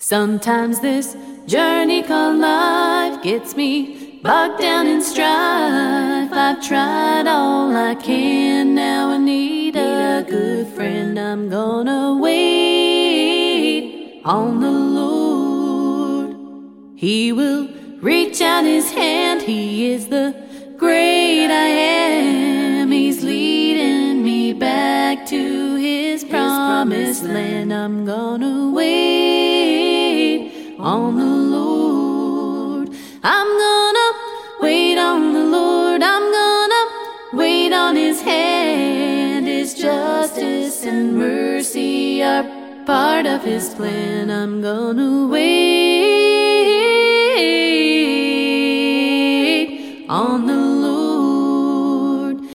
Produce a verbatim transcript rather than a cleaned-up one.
Sometimes this journey called life gets me bogged down in strife. I've tried all I can, now I need a good friend. I'm gonna wait on the Lord. He will reach out his hand, he is the great I am. He's leading me back to his promised land. I'm gonna wait on the Lord. I'm gonna wait on the Lord. I'm gonna wait on his hand. His justice and mercy are part of his plan. I'm gonna wait on the Lord.